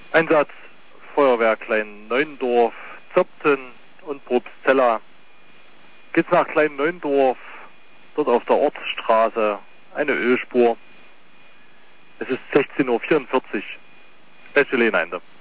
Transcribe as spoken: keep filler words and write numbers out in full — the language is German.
Einsatz Feuerwehr Klein Neuendorf, Zopten und Probstzella. Geht's nach Klein Neuendorf, dort auf der Ortsstraße eine Ölspur. Es ist sechzehn Uhr vierundvierzig. Beste Lehnheinde.